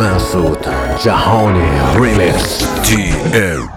منصور جهانی ریمیکس TM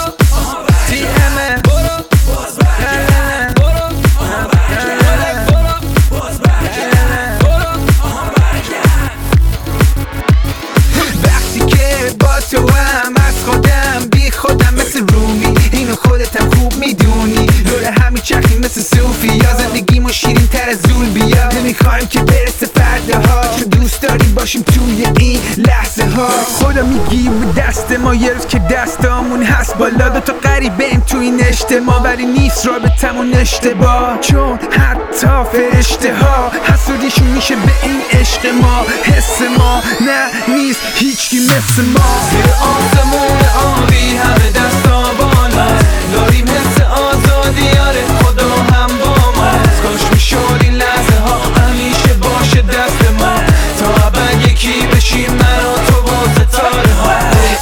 وقتی که با تو هم از خودم بی خودم مثل رومی، اینو خودتم خوب میدونی، دور همی چرخیم مثل صوفی یا زندگیمو شیرین تر از زول بیا. نمیخوایم که برسه فرداها، چون دوست داریم باشیم توی این لحظه ها. خدا میگی به دست ما یه روز که دستامون هست بالا، دوتا غریبیم تو این اجتماع ولی نیست رابطمون اشتباه، چون حتی فرشته ها حسودیشون میشه به این عشق ما. حس ما نه نیست هیچکی مثل ما. زیر آسمون آبی همه دستا بالا داریم حس آزادی، آره خدا هم با ما. کاش میشد این لحظه ها همیشه باشه دست ما، تا ابد یکی بشیم من و تو با ستاره ها.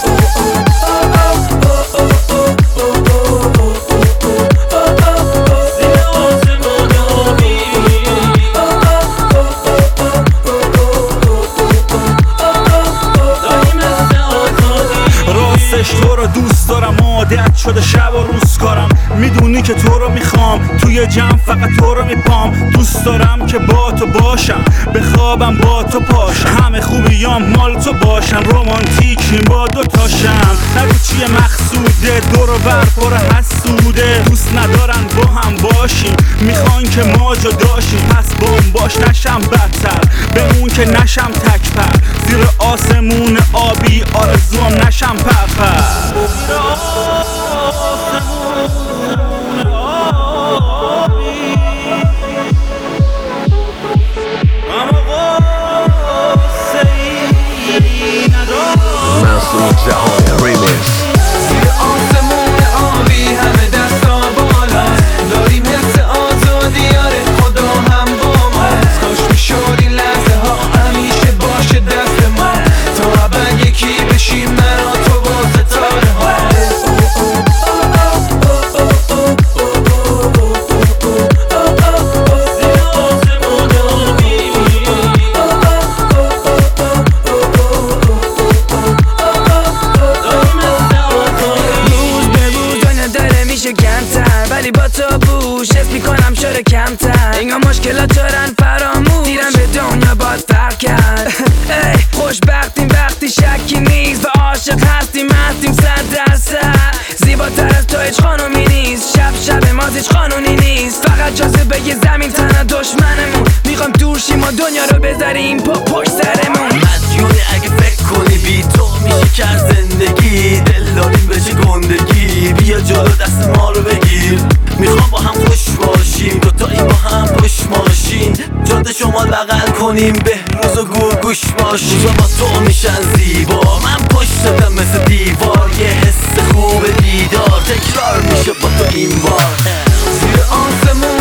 تو رو دوست دارم، عادت شده شب و روز کارم، میدونی که تو رو میخوام، توی جمع فقط تو رو میپام. دوست دارم که با تو باشم، بخوابم با تو پاشم، همه خوبیام مال تو باشن، رومانتیکیم با دوتاشم. نگو چیه مقصوده، دور و بر پر حسوده، دوست ندارن با هم باشیم، میخوان که ما جداشیم. پس بام باش نشم بدتر، بمون که نشم تکپر، زیر آسمون آبی آرزوام نشم پرپر. منصور جهانی ریمیکس. زیر آسمون آبی همه دستا بالا داریم حس آزادی، آره خدا هم با ما. کاش میشد این لحظه ها همیشه باشه دست ما، تا ابد یکی بشیم من و تو با ستاره ها. ولی با تو بوش حس میکنم شده کمتر، اینگاه مشکلات دارن فراموش، دیرم به دنیا باید فرق کرد. خوشبختیم وقتی شکی نیست و عاشق هستیم 100%. زیباتر از تو هیچ خانومی نیست، شب ما هیچ قانونی نیست، فقط جاذبه یه زمین تنها دشمنمون، میخوام دور شیم و دنیا رو بذاریم پشت سرمون. مدیونی اگه فکر کنی بی تو میشه کرد زندگی، دل داریم بشه گندگی، بیا جلو دست ما رو بگیر، میخوام با هم خوش باشیم، دوتایی با هم پشت ماشین، جاده شما بغل کنیم، بهروز و گوش باشیم، روزا با تو میشن زیبا، من پشت دادم مثل دیوار، یه حس خوب دیدار تکرار میشه با تو این بار. زیر آسمون